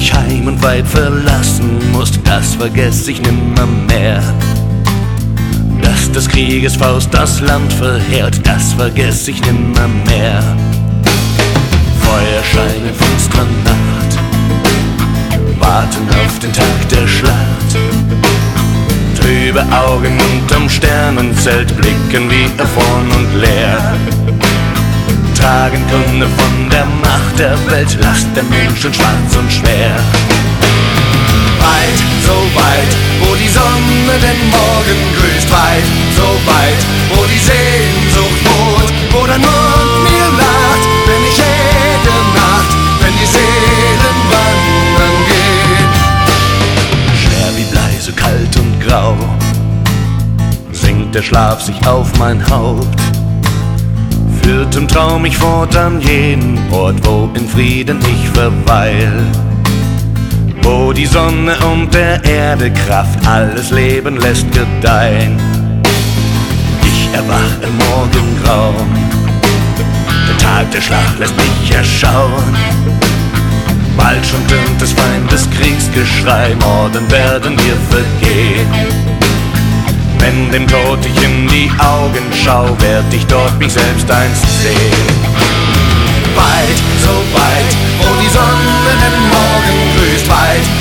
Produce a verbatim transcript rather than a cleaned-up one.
dich heim und weit verlassen musst, das vergess ich nimmermehr. Dass des Krieges Faust das Land verheert, das vergess ich nimmermehr. Feuerschein in finsterer Nacht warten auf den Tag der Schlacht. Trübe Augen unterm Sternenzelt blicken wie erfroren und leer. Tragen Kunde von der Macht der Welt, lasst der Menschen schwarz und schwer. Weit, so weit, wo die Sonne den Morgen grüßt. Weit, so weit, wo die Sehnsucht wohnt, wo dein Mund mir lacht, wenn ich jede Nacht, wenn die Seelen wandern gehen. Schwer wie Blei, so kalt und grau, sinkt der Schlaf sich auf mein Haupt. Führt im Traum mich fort an jenen Ort, wo in Frieden ich verweil, wo die Sonne und der Erde Kraft alles Leben lässt gedeihen. Ich erwach im Morgengrauen, der Tag der Schlacht lässt mich erschauen. Bald schon tönt des Feindes Kriegsgeschrei, Morden werden wir vergehen. Wenn dem Tod ich in die Augen schau, werd ich dort mich selbst einst sehen. Weit, so weit, wo die Sonne den Morgen grüßt. Weit,